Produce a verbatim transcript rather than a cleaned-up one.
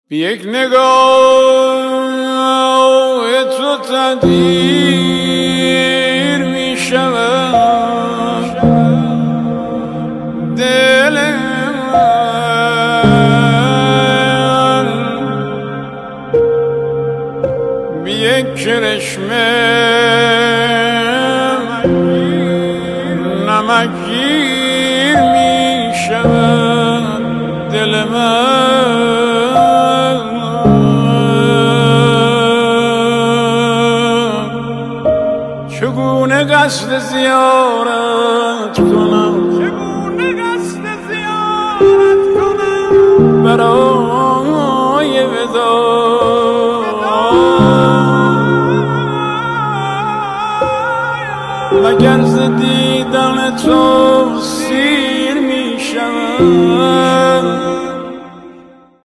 بی یک نگاه تو تدبیر می شود دل من، بی یک کرشمه نمکگیر می شود دل من. چگونه قصد زیارت کنم